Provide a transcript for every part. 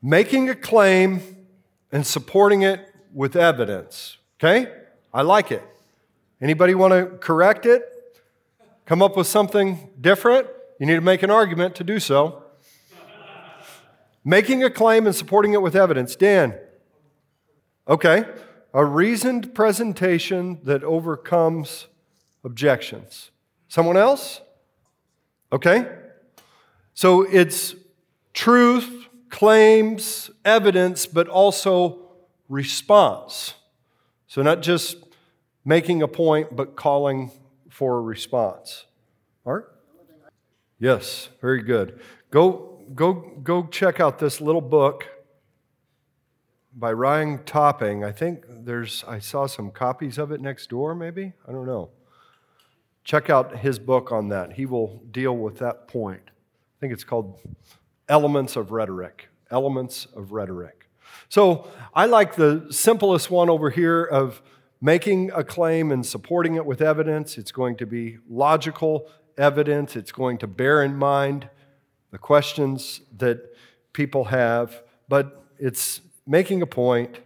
Making a claim and supporting it with evidence. Okay? I like it. Anybody want to correct it? Come up with something different? You need to make an argument to do so. Making a claim and supporting it with evidence. Dan. Okay. A reasoned presentation that overcomes objections. Someone else? Okay. So it's truth, claims, evidence, but also response. So not just making a point, but calling for a response. Art? Yes, very good. Go check out this little book by Ryan Topping. I think I saw some copies of it next door, maybe? I don't know. Check out his book on that. He will deal with that point. I think it's called Elements of Rhetoric. Elements of Rhetoric. So I like the simplest one over here of making a claim and supporting it with evidence. It's going to be logical evidence. It's going to bear in mind the questions that people have, but it's making a point,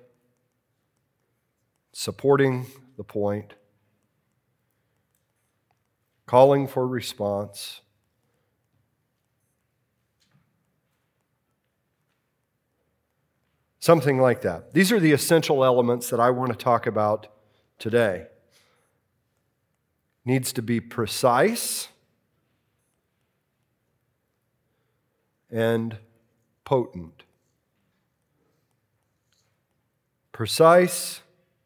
supporting the point, calling for response. Something like that. These are the essential elements that I want to talk about today. Needs to be precise and potent. Precise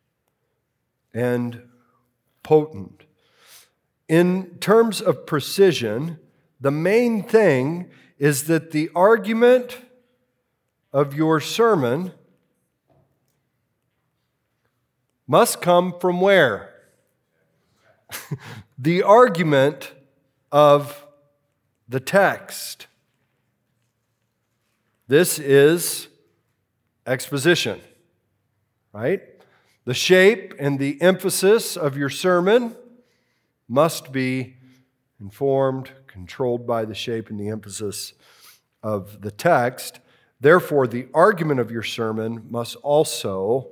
and potent. In terms of precision, the main thing is that the argument of your sermon must come from where? The argument of the text. This is exposition, right? The shape and the emphasis of your sermon must be informed, controlled by the shape and the emphasis of the text. Therefore, the argument of your sermon must also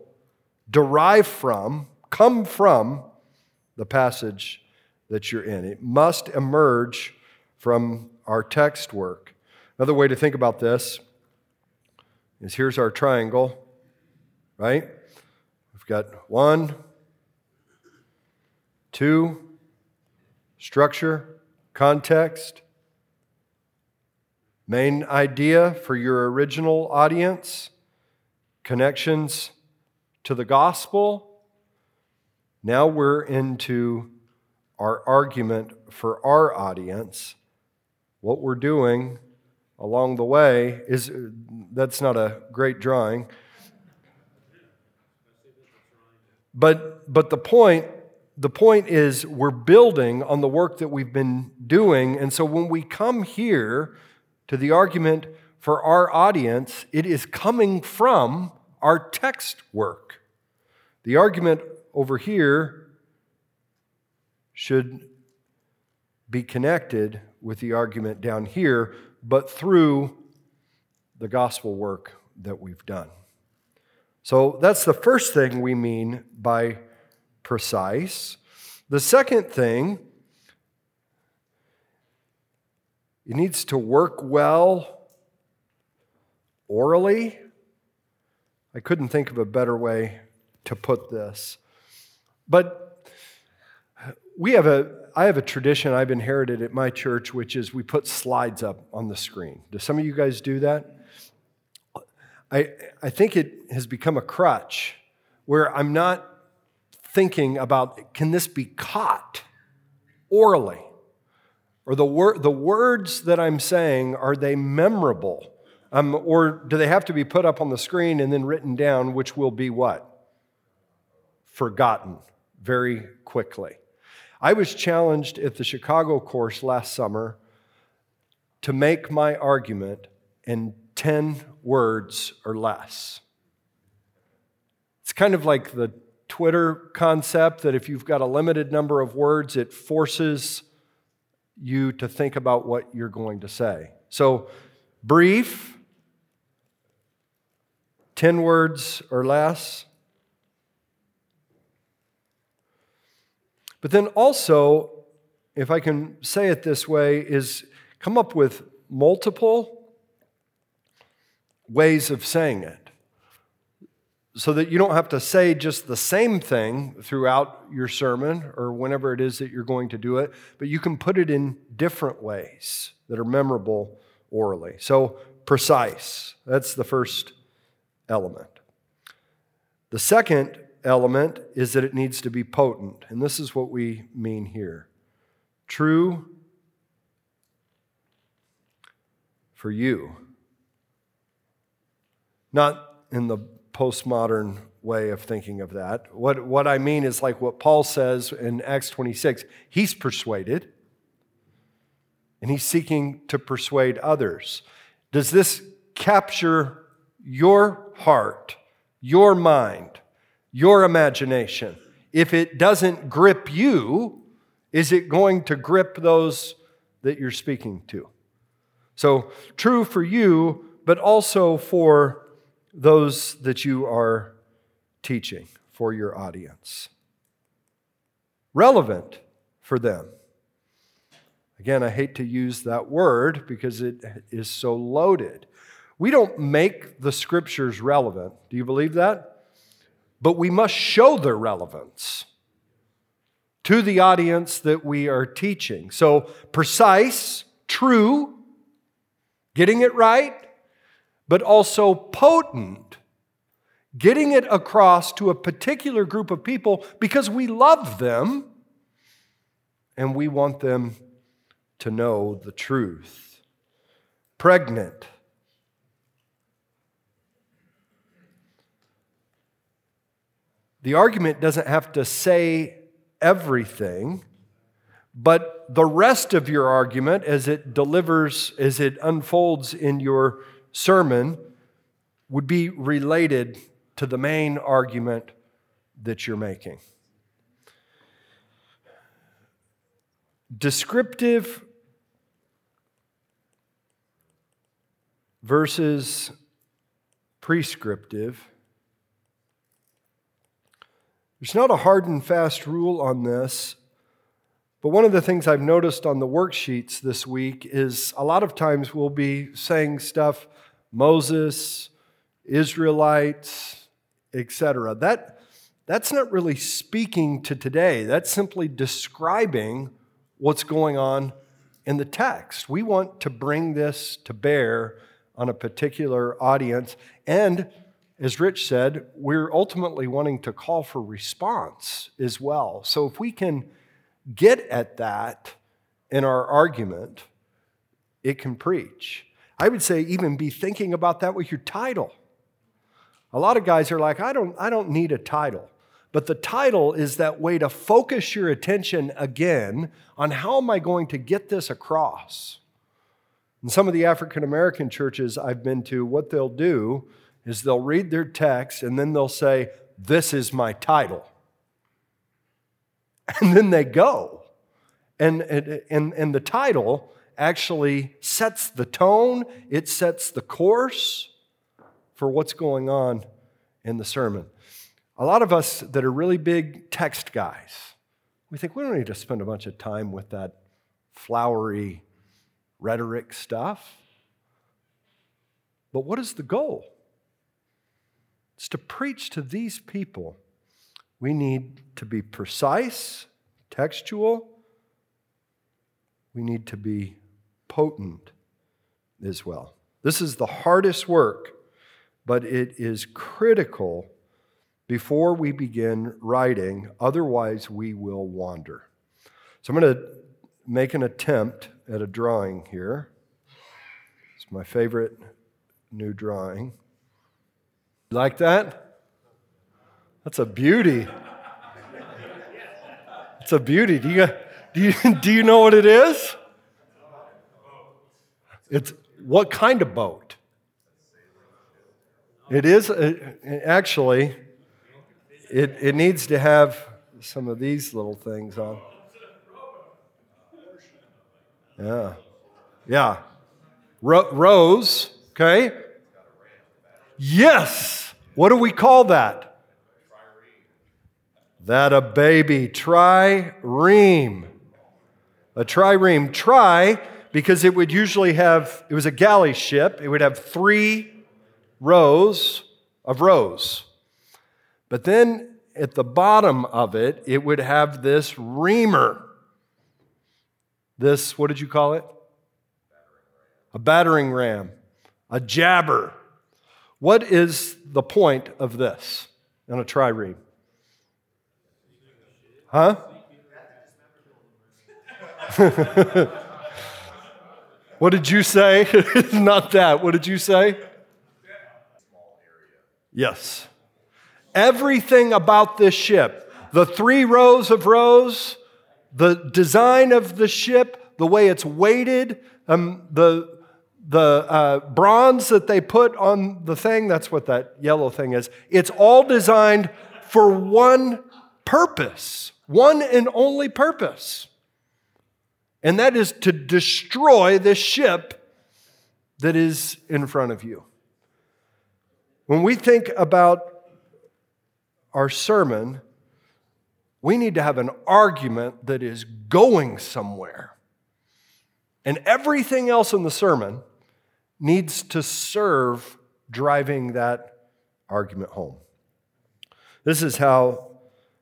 come from the passage that you're in. It must emerge from our text work. Another way to think about this is here's our triangle, right? We've got 1, 2, structure, context, main idea for your original audience, connections to the gospel. Now we're into our argument for our audience. What we're doing along the way is, that's not a great drawing. But the point is we're building on the work that we've been doing. And so when we come here to the argument for our audience, it is coming from our text work. The argument over here should be connected with the argument down here, but through the gospel work that we've done. So that's the first thing we mean by precise. The second thing, it needs to work well orally. I couldn't think of a better way to put this. But I have a tradition I've inherited at my church, which is we put slides up on the screen. Do some of you guys do that? I think it has become a crutch where I'm not thinking about, can this be caught orally? Or the words that I'm saying, are they memorable? Or do they have to be put up on the screen and then written down, which will be what? Forgotten very quickly. I was challenged at the Chicago course last summer to make my argument in 10 words or less. It's kind of like the Twitter concept that if you've got a limited number of words, it forces you to think about what you're going to say. So, brief, 10 words or less. But then also, if I can say it this way, is come up with multiple ways of saying it so that you don't have to say just the same thing throughout your sermon or whenever it is that you're going to do it, but you can put it in different ways that are memorable orally. So precise, that's the first element. The second element is that it needs to be potent, and this is what we mean here. True for you. Not in the postmodern way of thinking of that. What I mean is like what Paul says in Acts 26. He's persuaded, and he's seeking to persuade others. Does this capture your heart, your mind, your imagination? If it doesn't grip you, is it going to grip those that you're speaking to? So true for you, but also for those that you are teaching, for your audience. Relevant for them. Again, I hate to use that word because it is so loaded. We don't make the scriptures relevant. Do you believe that? But we must show their relevance to the audience that we are teaching. So precise, true, getting it right, but also potent, getting it across to a particular group of people because we love them and we want them to know the truth. Pregnant. The argument doesn't have to say everything, but the rest of your argument, as it unfolds in your sermon, would be related to the main argument that you're making. Descriptive versus prescriptive. There's not a hard and fast rule on this, but one of the things I've noticed on the worksheets this week is a lot of times we'll be saying stuff, Moses, Israelites, etc. That's not really speaking to today. That's simply describing what's going on in the text. We want to bring this to bear on a particular audience, and as Rich said, we're ultimately wanting to call for response as well. So if we can get at that in our argument, it can preach. I would say even be thinking about that with your title. A lot of guys are like, I don't need a title. But the title is that way to focus your attention again on how am I going to get this across. In some of the African American churches I've been to, what they'll do is they'll read their text and then they'll say, this is my title. And then they go. And the title actually sets the tone, it sets the course for what's going on in the sermon. A lot of us that are really big text guys, we think we don't need to spend a bunch of time with that flowery rhetoric stuff. But what is the goal? It's to preach to these people. We need to be precise, textual. We need to be potent as well. This is the hardest work, but it is critical before we begin writing, otherwise we will wander. So I'm going to make an attempt at a drawing here. It's my favorite new drawing. Like that? That's a beauty. It's a beauty. Do you know what it is? It's what kind of boat? It is actually. It needs to have some of these little things on. Yeah. Rose, okay? Yes! What do we call that? That a baby. Trireme. A trireme. Tri, because it would usually have, it was a galley ship. It would have 3 rows of rows. But then at the bottom of it, it would have this reamer. This, what did you call it? A battering ram. A jabber. What is the point of this in a trireme? Huh? What did you say? Not that. What did you say? Yes. Everything about this ship, the 3 rows of rows, the design of the ship, the way it's weighted, the bronze that they put on the thing, that's what that yellow thing is. It's all designed for one purpose, one and only purpose. And that is to destroy this ship that is in front of you. When we think about our sermon, we need to have an argument that is going somewhere. And everything else in the sermon needs to serve driving that argument home. This is how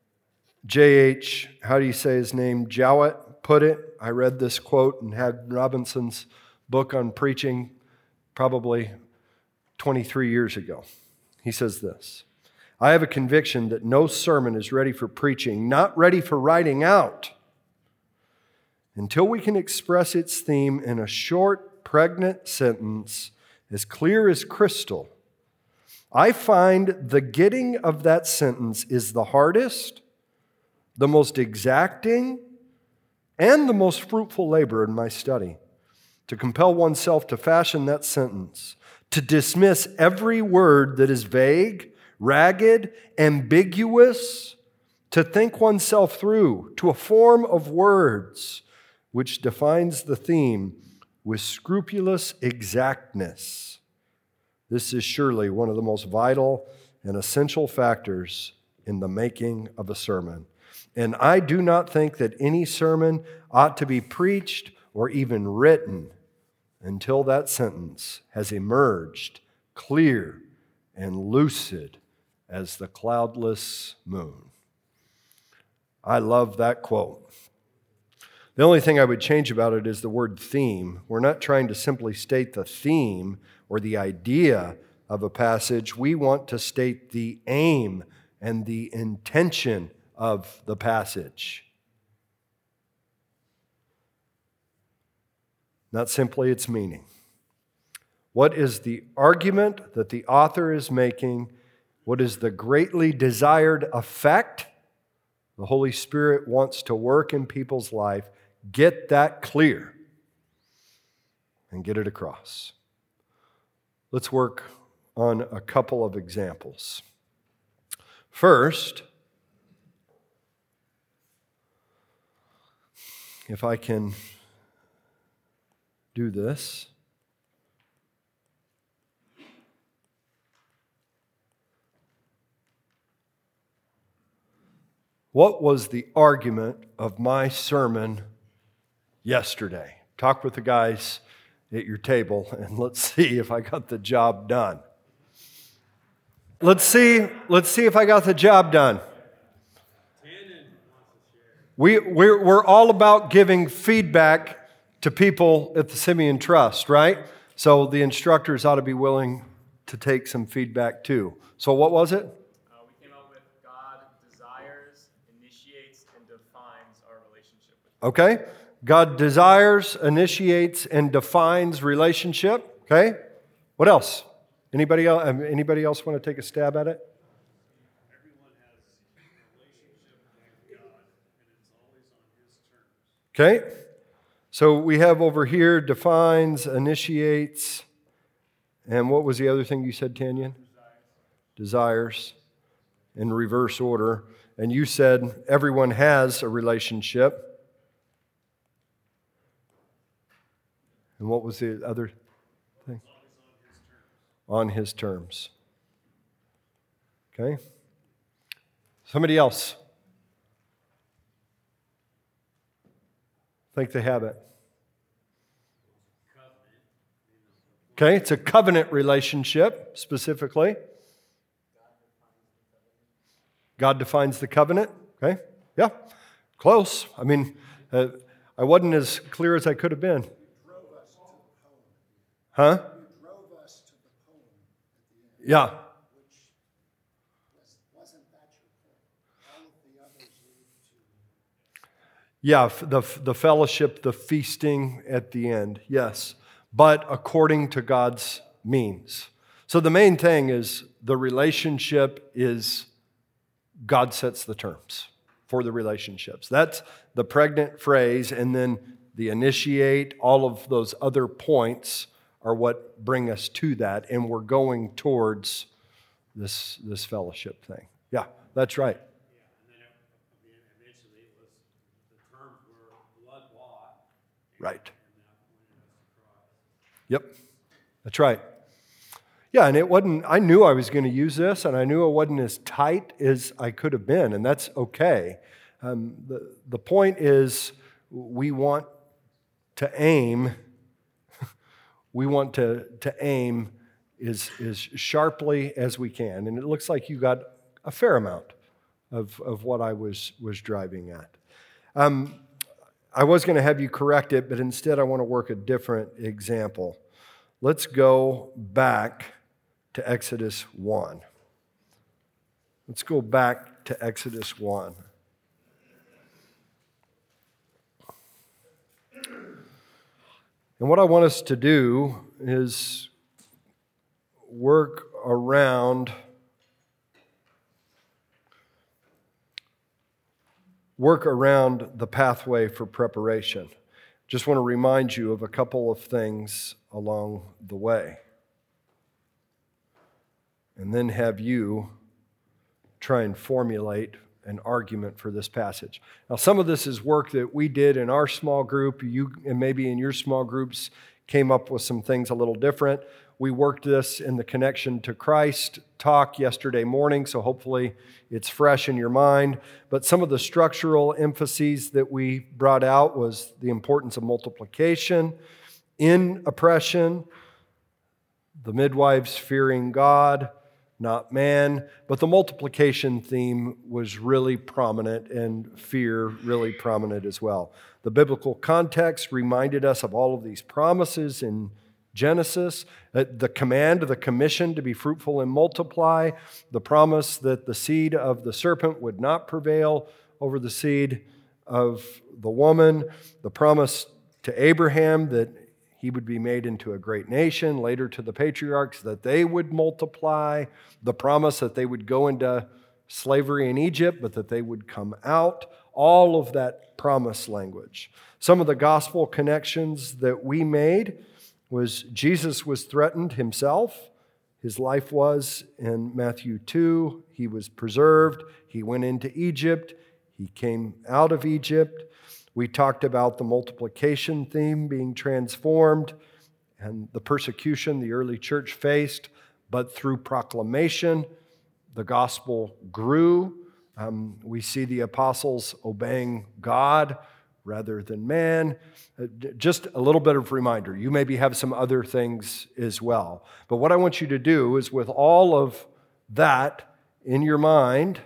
J.H., how do you say his name, Jowett put it. I read this quote in Haddon Robinson's book on preaching probably 23 years ago. He says this: I have a conviction that no sermon is ready for preaching, not ready for writing out, until we can express its theme in a short, pregnant sentence as clear as crystal. I find the getting of that sentence is the hardest, the most exacting, and the most fruitful labor in my study. To compel oneself to fashion that sentence, to dismiss every word that is vague, ragged, ambiguous, to think oneself through to a form of words which defines the theme with scrupulous exactness. This is surely one of the most vital and essential factors in the making of a sermon. And I do not think that any sermon ought to be preached or even written until that sentence has emerged clear and lucid as the cloudless moon. I love that quote. The only thing I would change about it is the word theme. We're not trying to simply state the theme or the idea of a passage. We want to state the aim and the intention of the passage. Not simply its meaning. What is the argument that the author is making? What is the greatly desired effect the Holy Spirit wants to work in people's life? Get that clear and get it across. Let's work on a couple of examples. First, if I can do this. What was the argument of my sermon yesterday? Talk with the guys at your table and let's see if I got the job done. Let's see if I got the job done. We're all about giving feedback to people at the Simeon Trust, right? So the instructors ought to be willing to take some feedback too. So what was it? We came up with God desires, initiates, and defines our relationship with Him. Okay. God desires, initiates, and defines relationship. Okay. What else? Anybody else want to take a stab at it? Everyone has a relationship with God, and it's always on His terms. Okay. So we have over here defines, initiates, and what was the other thing you said, Tanyan? Desires. In reverse order. And you said everyone has a relationship. And what was the other thing? On His terms. Okay? Somebody else. Think they have it. Okay, it's a covenant relationship, specifically. God defines the covenant. Okay, yeah, close. I mean, I wasn't as clear as I could have been. Huh? Yeah. Yeah, the fellowship, the feasting at the end, yes. But according to God's means. So the main thing is the relationship is God sets the terms for the relationships. That's the pregnant phrase, and then the initiate, all of those other points are what bring us to that, and we're going towards this fellowship thing. Yeah, that's right. Right. Yep, that's right. Yeah, and it wasn't, I knew I was going to use this, and I knew it wasn't as tight as I could have been, and that's okay. The point is, we want to aim, as sharply as we can, and it looks like you got a fair amount of what I was driving at. I was going to have you correct it, but instead I want to work a different example. Let's go back to Exodus 1. Let's go back to Exodus 1. And what I want us to do is work around the pathway for preparation. Just want to remind you of a couple of things along the way. And then have you try and formulate an argument for this passage. Now, some of this is work that we did in our small group. You, and maybe in your small groups, came up with some things a little different. We worked this in the Connection to Christ talk yesterday morning, so hopefully it's fresh in your mind. But some of the structural emphases that we brought out was the importance of multiplication in oppression, the midwives fearing God, not man. But the multiplication theme was really prominent, and fear really prominent as well. The biblical context reminded us of all of these promises in Genesis, the command, the commission to be fruitful and multiply, the promise that the seed of the serpent would not prevail over the seed of the woman, the promise to Abraham that he would be made into a great nation, later to the patriarchs that they would multiply, the promise that they would go into slavery in Egypt, but that they would come out, all of that promise language. Some of the gospel connections that we made was Jesus was threatened himself. His life was in Matthew 2. He was preserved. He went into Egypt. He came out of Egypt. We talked about the multiplication theme being transformed and the persecution the early church faced, but through proclamation, the gospel grew. We see the apostles obeying God rather than man. Just a little bit of reminder. You maybe have some other things as well. But what I want you to do is, with all of that in your mind,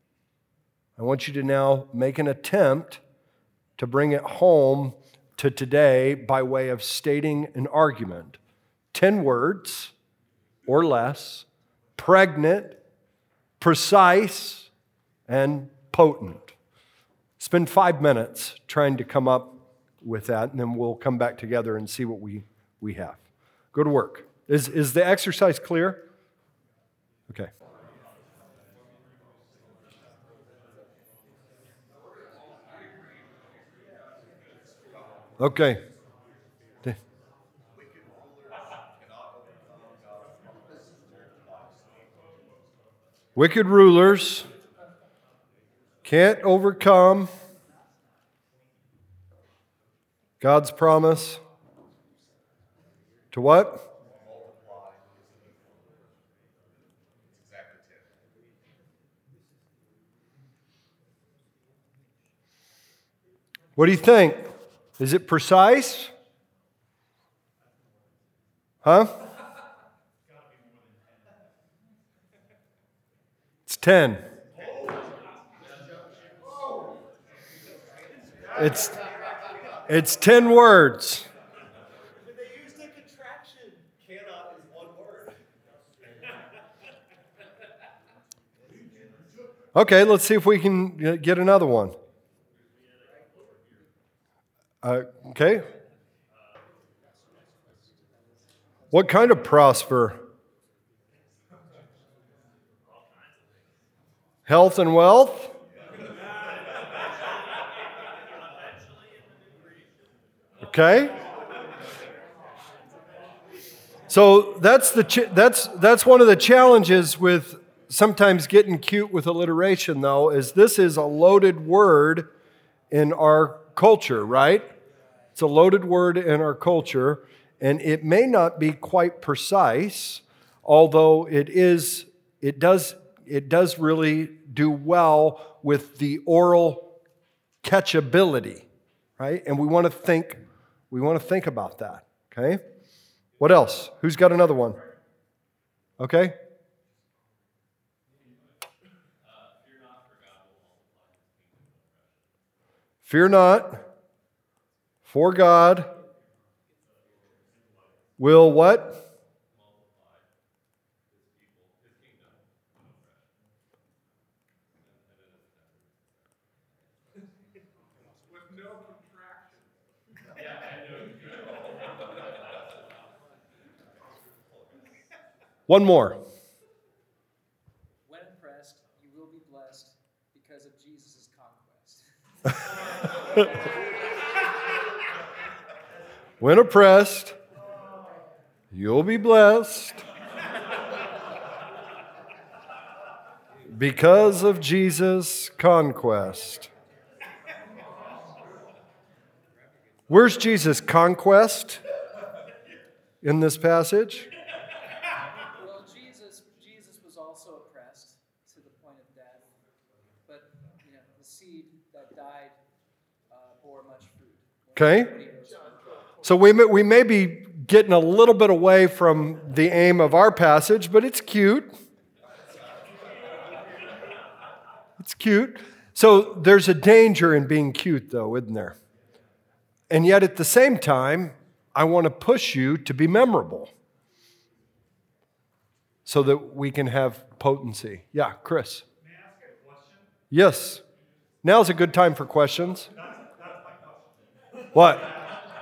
I want you to now make an attempt to bring it home to today by way of stating an argument. 10 words or less, pregnant, precise, and potent. Spend 5 minutes trying to come up with that, and then we'll come back together and see what we have. Go to work. Is the exercise clear? Okay. Okay. Wicked rulers can't overcome God's promise to what? What do you think? Is it precise? Huh? It's 10. It's 10 words. They used a contraction. Cannot is one word. Okay, let's see if we can get another one. Okay. What kind of prosper? Health and wealth? Okay. So that's one of the challenges with sometimes getting cute with alliteration, though, is this is a loaded word in our culture, right? It's a loaded word in our culture, and it may not be quite precise, although it does really do well with the oral catchability, right? And we want to think about that, okay? What else? Who's got another one? Okay? Fear not, for God will what? With no contraction. One more. When impressed, you will be blessed because of Jesus' conquest. When oppressed, you'll be blessed because of Jesus' conquest. Where's Jesus' conquest in this passage? Well, Jesus was also oppressed to the point of death, but the seed that died bore much fruit. Okay. So we may be getting a little bit away from the aim of our passage, but it's cute. It's cute. So there's a danger in being cute, though, isn't there? And yet at the same time, I want to push you to be memorable so that we can have potency. Yeah, Chris. May I ask a question? Yes. Now's a good time for questions. That's my question. What? So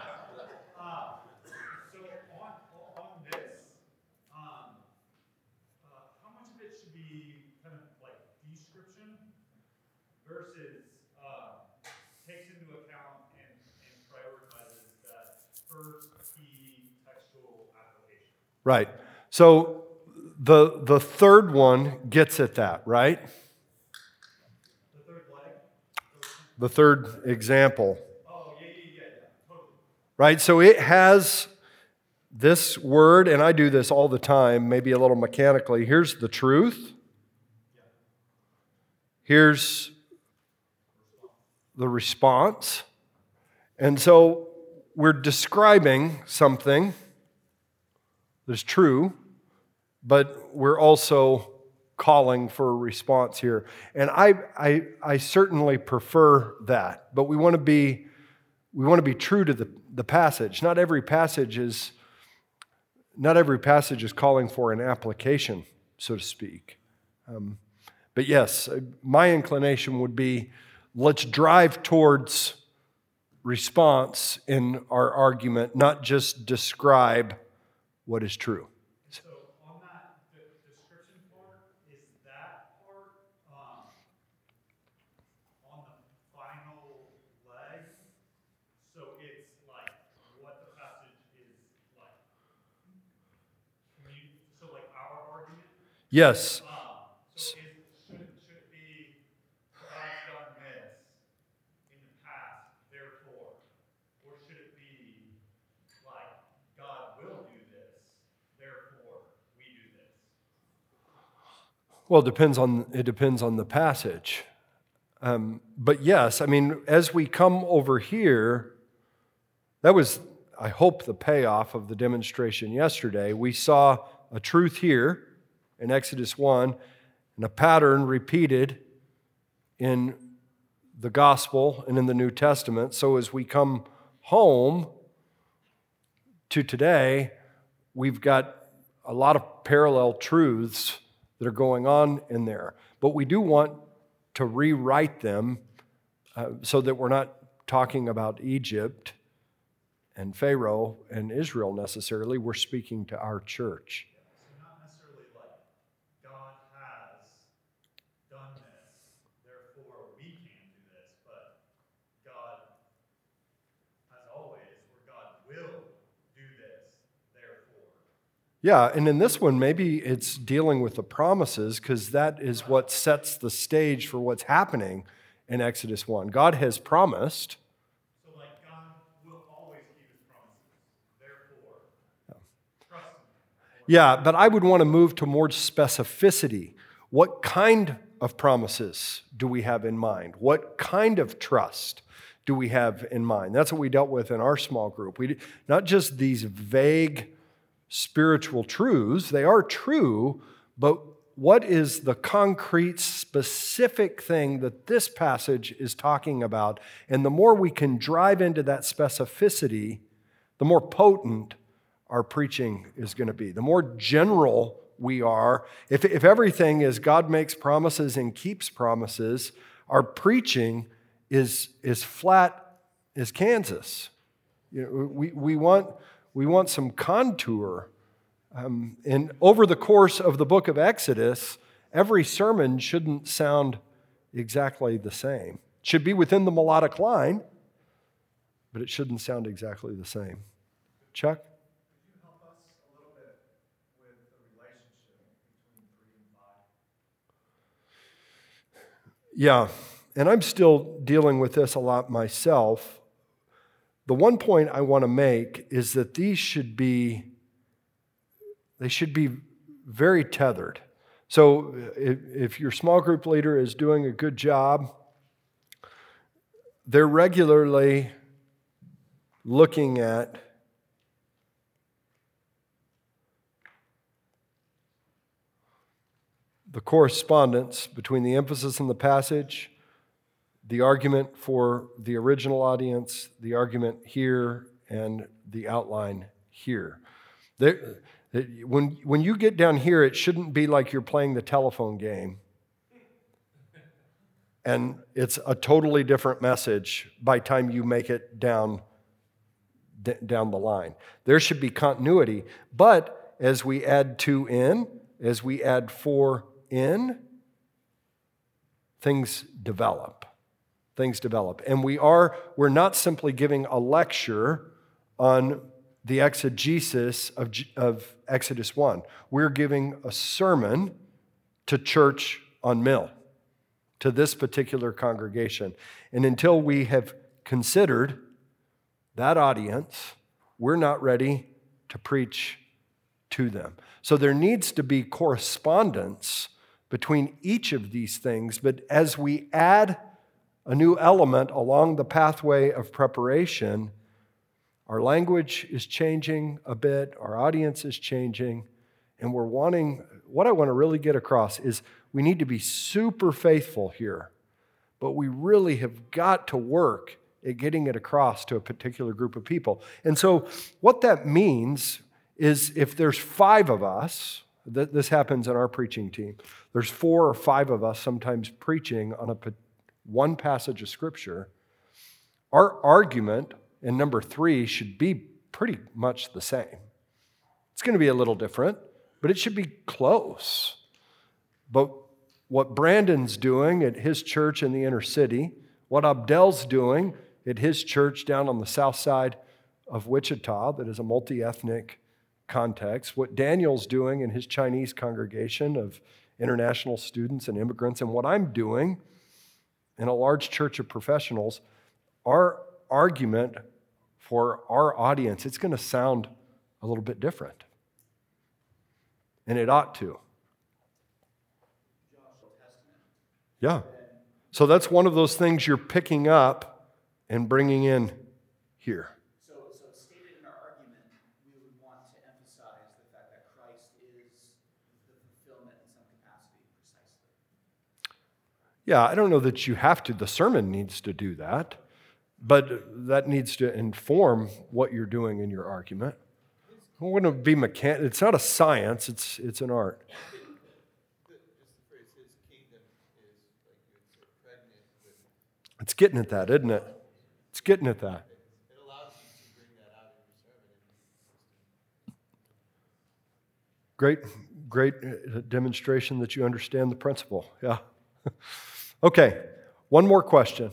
on this, how much of it should be kind of like description versus takes into account and prioritizes that first key textual application? Right. So the third one gets at that, right? The third leg? The third example. Oh, yeah, totally. Right? So it has this word, and I do this all the time, maybe a little mechanically. Here's the truth. Here's the response. And so we're describing something that's true, but we're also calling for a response here. And I certainly prefer that, but we want to be true to the passage. Not every passage is calling for an application, so to speak. But yes, my inclination would be let's drive towards response in our argument, not just describe what is true. So on that description part, is that part on the final leg? So it's like what the passage is like. So like our argument? Yes. So should it be God's done this in the past, therefore? Or should it be like God will do this, therefore we do this? Well, it depends on the passage. But yes, I mean, as we come over here, that was, I hope, the payoff of the demonstration yesterday. We saw a truth here in Exodus 1 and a pattern repeated in the gospel and in the New Testament. So as we come home to today, we've got a lot of parallel truths that are going on in there. But we do want to rewrite them so that we're not talking about Egypt and Pharaoh and Israel necessarily. We're speaking to our church. So not necessarily like God has done this, therefore we can't do this, but God, as always, or God will do this, therefore. Yeah, and in this one, maybe it's dealing with the promises because that is what sets the stage for what's happening in Exodus 1. God has promised. So like God will always keep his promises, therefore, trust him. Yeah, but I would want to move to more specificity. What kind of promises do we have in mind? What kind of trust do we have in mind? That's what we dealt with in our small group. Not just these vague spiritual truths, they are true, but what is the concrete, specific thing that this passage is talking about? And the more we can drive into that specificity, the more potent our preaching is going to be. The more general we are, if everything is God makes promises and keeps promises, our preaching is flat as Kansas. You know, we want some contour. And over the course of the book of Exodus, every sermon shouldn't sound exactly the same. It should be within the melodic line, but it shouldn't sound exactly the same. Chuck? Could you help us a little bit with the relationship between 3 and 5? Yeah, and I'm still dealing with this a lot myself. The one point I want to make is that these should be very tethered. So if your small group leader is doing a good job, they're regularly looking at the correspondence between the emphasis in the passage, the argument for the original audience, the argument here, and the outline here. When you get down here, it shouldn't be like you're playing the telephone game and it's a totally different message by the time you make it down the line. There should be continuity, but as we add 2 in, as we add 4 in, things develop. And we're not simply giving a lecture on the exegesis of Exodus 1. We're giving a sermon to Church on Mill, to this particular congregation. And until we have considered that audience, we're not ready to preach to them. So there needs to be correspondence between each of these things, but as we add a new element along the pathway of preparation, our language is changing a bit, our audience is changing, and what I want to really get across is we need to be super faithful here, but we really have got to work at getting it across to a particular group of people. And so what that means is if there's 5 of us, this happens in our preaching team, there's 4 or 5 of us sometimes preaching on one passage of Scripture, our argument in number 3 should be pretty much the same. It's going to be a little different, but it should be close. But what Brandon's doing at his church in the inner city, what Abdel's doing at his church down on the south side of Wichita, that is a multi-ethnic context, what Daniel's doing in his Chinese congregation of international students and immigrants, and what I'm doing in a large church of professionals, our argument for our audience, it's going to sound a little bit different. And it ought to. Yeah. So that's one of those things you're picking up and bringing in here. So stated in our argument, we would want to emphasize the fact that Christ is the fulfillment in some capacity, precisely. Yeah, I don't know that you have to. The sermon needs to do that, but that needs to inform what you're doing in your argument. It wouldn't be mechanical. It's not a science. It's an art. Just the phrase, his kingdom is, like you would say, pregnant with. It's getting at that, isn't it? It's getting at that. It allows you to bring that out in your sermon. Great demonstration that you understand the principle. Yeah. Okay, one more question.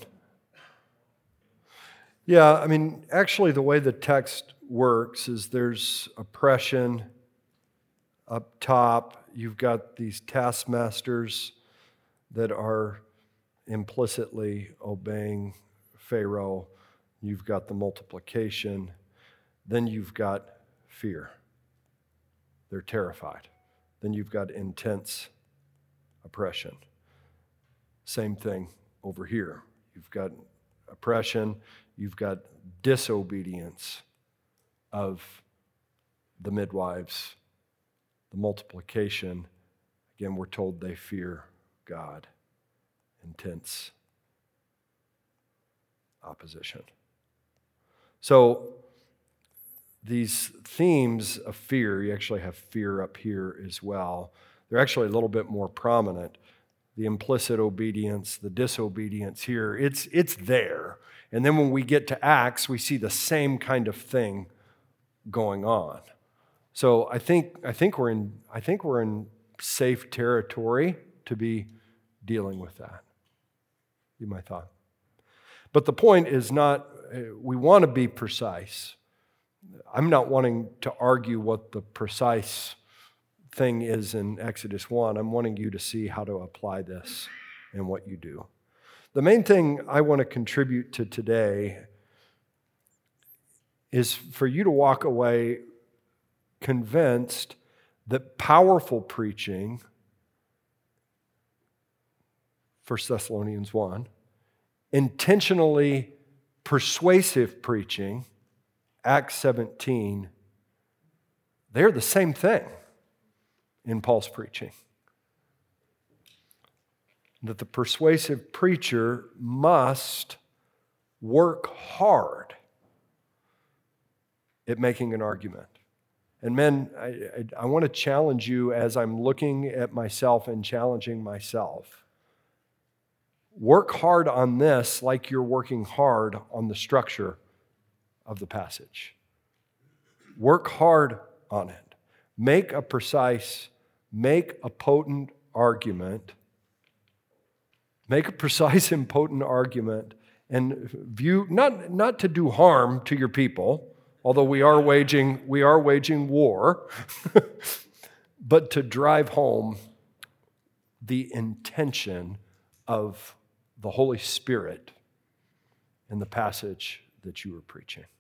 Yeah, I mean, actually, the way the text works is there's oppression up top. You've got these taskmasters that are implicitly obeying Pharaoh. You've got the multiplication. Then you've got fear. They're terrified. Then you've got intense oppression. Same thing over here. You've got oppression. You've got disobedience of the midwives, the multiplication. Again, we're told they fear God. Intense opposition. So these themes of fear, you actually have fear up here as well. They're actually a little bit more prominent. The implicit obedience, the disobedience here, it's there. And then when we get to Acts, we see the same kind of thing going on. So I think we're in safe territory to be dealing with that. Be my thought. But the point is not, we want to be precise. I'm not wanting to argue what the precise thing is in Exodus 1. I'm wanting you to see how to apply this in what you do. The main thing I want to contribute to today is for you to walk away convinced that powerful preaching, 1 Thessalonians 1, intentionally persuasive preaching, Acts 17, they're the same thing in Paul's preaching. That the persuasive preacher must work hard at making an argument. And men, I want to challenge you as I'm looking at myself and challenging myself. Work hard on this like you're working hard on the structure of the passage. Work hard on it. Make a precise, make a potent argument. Make a precise and potent argument and view, not to do harm to your people, although we are waging war, but to drive home the intention of the Holy Spirit in the passage that you were preaching.